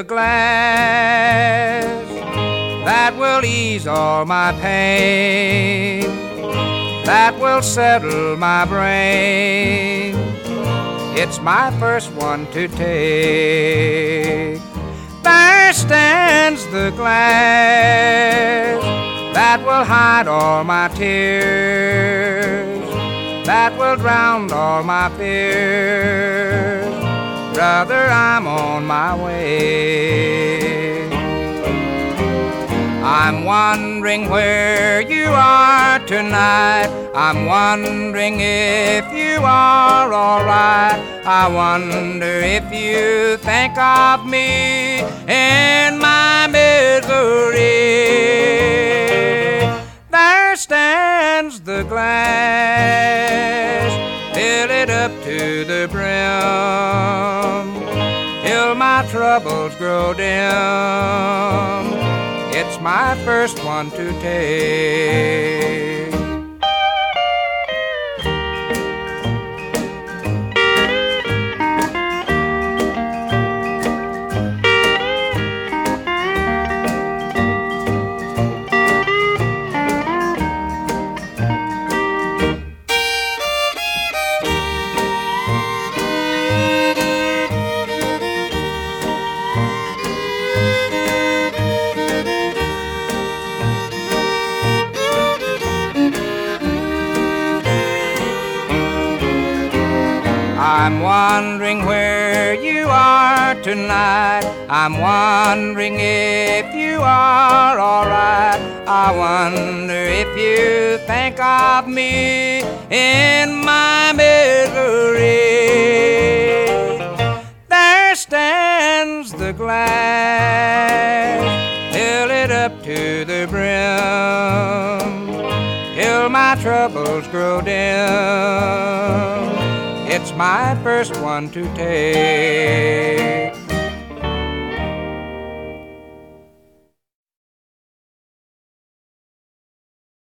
the glass that will ease all my pain, that will settle my brain. It's my first one to take. There stands the glass that will hide all my tears, that will drown all my fears. Brother, I'm on my way. I'm wondering where you are tonight. I'm wondering if you are all right. I wonder if you think of me in my misery. There stands the glass, fill it up to the brim, till my troubles grow dim. It's my first one to take. I'm wondering where you are tonight. I'm wondering if you are all right. I wonder if you think of me in my misery. There stands the glass, fill it up to the brim, till my troubles grow dim. It's my first one to take.